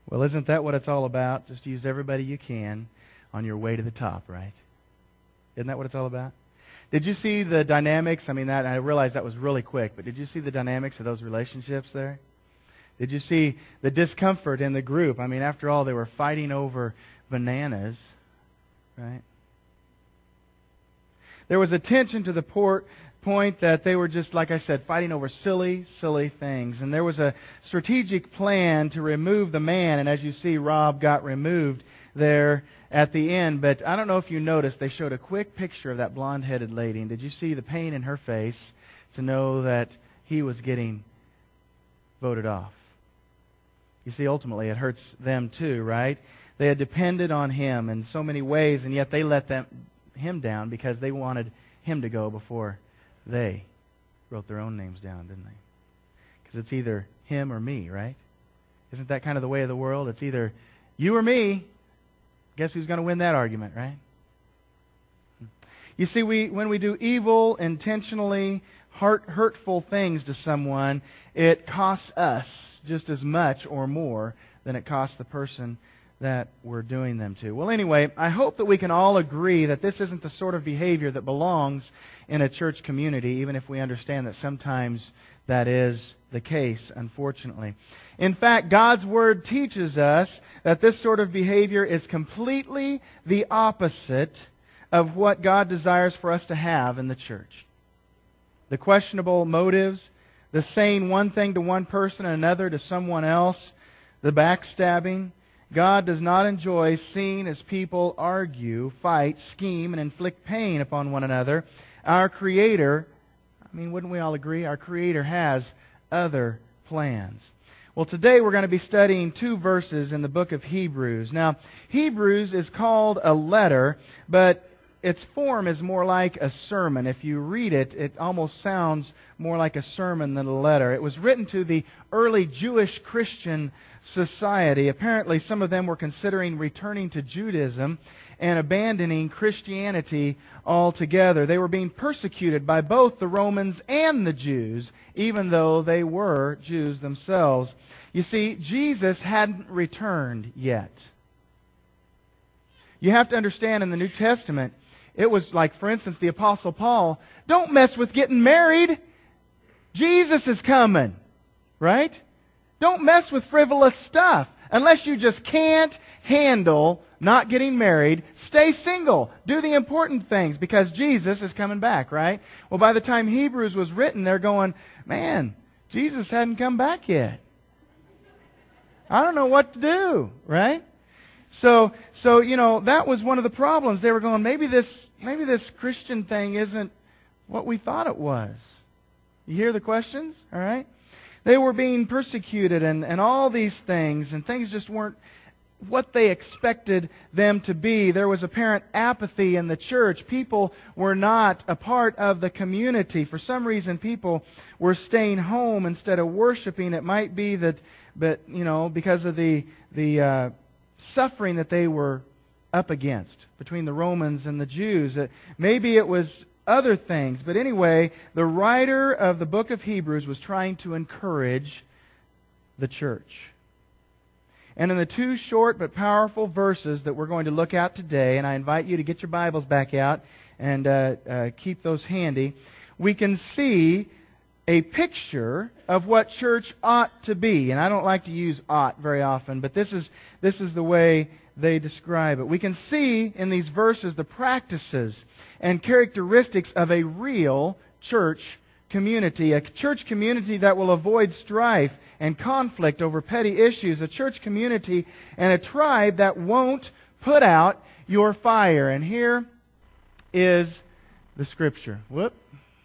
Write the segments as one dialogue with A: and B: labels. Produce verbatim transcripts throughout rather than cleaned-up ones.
A: Well, isn't that what it's all about? Just use everybody you can on your way to the top, right? Isn't that what it's all about? Did you see the dynamics? I mean, that I realize that was really quick, but did you see the dynamics of those relationships there? Did you see the discomfort in the group? I mean, after all, they were fighting over bananas, right? There was a tension to the port point that they were just, like I said, fighting over silly, silly things. And there was a strategic plan to remove the man. And as you see, Rob got removed there at the end. But I don't know if you noticed, they showed a quick picture of that blonde-headed lady. And did you see the pain in her face to know that he was getting voted off? You see, ultimately, it hurts them too, right? They had depended on him in so many ways, and yet they let them, him down because they wanted him to go before they wrote their own names down, didn't they? Because it's either him or me, right? Isn't that kind of the way of the world? It's either you or me. Guess who's going to win that argument, right? You see, we when we do evil, intentionally heart, hurtful things to someone, it costs us just as much or more than it costs the person that we're doing them to. Well, anyway, I hope that we can all agree that this isn't the sort of behavior that belongs in a church community, even if we understand that sometimes that is the case, unfortunately. In fact, God's Word teaches us that this sort of behavior is completely the opposite of what God desires for us to have in the church. The questionable motives, the saying one thing to one person and another to someone else, the backstabbing. God does not enjoy seeing His people argue, fight, scheme, and inflict pain upon one another. Our Creator, I mean, wouldn't we all agree? Our Creator has other plans. Well, today we're going to be studying two verses in the book of Hebrews. Now, Hebrews is called a letter, but its form is more like a sermon. If you read it, it almost sounds more like a sermon than a letter. It was written to the early Jewish Christian society. Apparently, some of them were considering returning to Judaism and abandoning Christianity altogether. They were being persecuted by both the Romans and the Jews, even though they were Jews themselves. You see, Jesus hadn't returned yet. You have to understand, in the New Testament, it was like, for instance, the Apostle Paul, don't mess with getting married. Jesus is coming, right? Don't mess with frivolous stuff. Unless you just can't handle not getting married, stay single. Do the important things because Jesus is coming back, right? Well, by the time Hebrews was written, they're going, man, Jesus hadn't come back yet. I don't know what to do, right? So, so you know, that was one of the problems. They were going, maybe this, maybe this Christian thing isn't what we thought it was. You hear the questions? All right? They were being persecuted and, and all these things, and things just weren't what they expected them to be. There was apparent apathy in the church. People were not a part of the community. For some reason, people were staying home instead of worshiping. It might be that, but you know, because of the the uh, suffering that they were up against between the Romans and the Jews. Uh, maybe it was other things. But anyway, the writer of the book of Hebrews was trying to encourage the church. And in the two short but powerful verses that we're going to look at today, and I invite you to get your Bibles back out and uh, uh, keep those handy, we can see a picture of what church ought to be. And I don't like to use ought very often, but this is this is the way they describe it. We can see in these verses the practices and characteristics of a real church community, a church community that will avoid strife and conflict over petty issues, a church community and a tribe that won't put out your fire. And here is the Scripture. Whoop.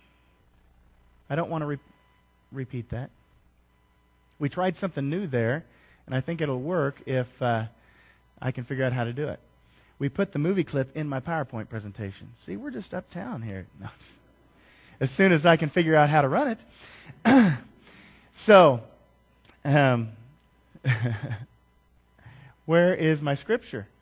A: I don't want to re- repeat that. We tried something new there, and I think it'll work if uh, I can figure out how to do it. We put the movie clip in my PowerPoint presentation. See, we're just uptown here. No. As soon as I can figure out how to run it. so, um, where is my Scripture?